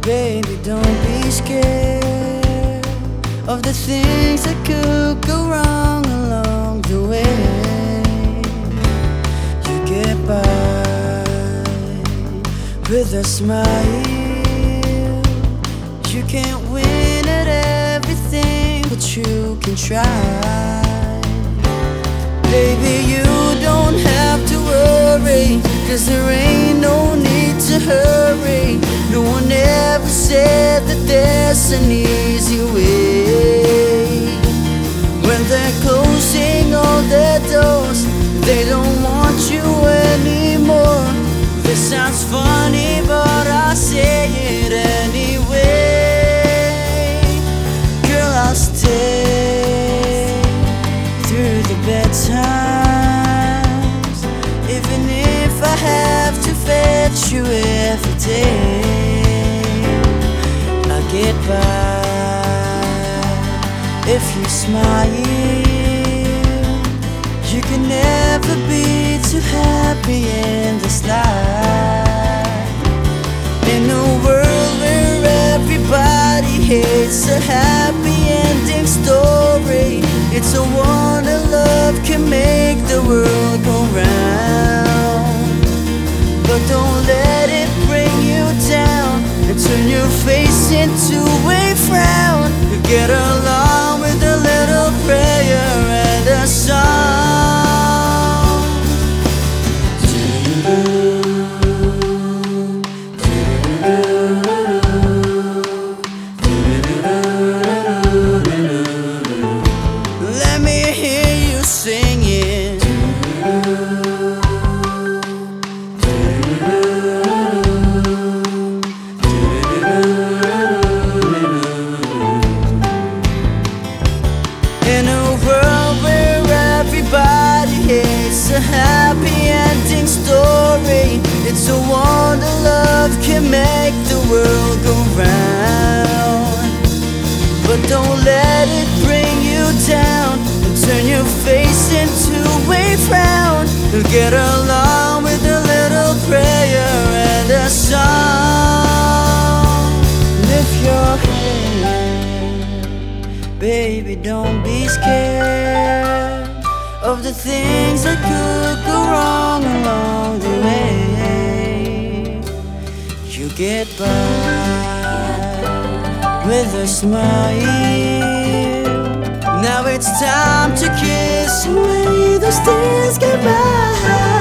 Baby, don't be scared of the things that could go wrong along the way. You get by with a smile. You can't win at everything, but you can try. Baby, you don't have to worry, 'cause there ain't no need to hurry. No one ever said that there's an easy way. When they're closing all their doors, they don't want you anymore. This sounds funny, but I say it anyway. Girl, I'll stay through the bad times, even if I have to fetch you every day. I'll get by if you smile. You can never be too happy in this life. In a world where everybody hates a happy ending story, it's a wonder love can make the world go round. But don't let it bring you down and turn your face into a frown. You get along with a little prayer and a song. Let me hear you singing. In a world where everybody hates a happy ending story, it's a wonder love can make the world go round. But don't let it bring you down and turn your face into a frown. You'll get along with a little prayer and a song. Lift your head, baby, don't be scared of the things that could go wrong along the way. You get by with a smile. Now it's time to kiss away those days goodbye.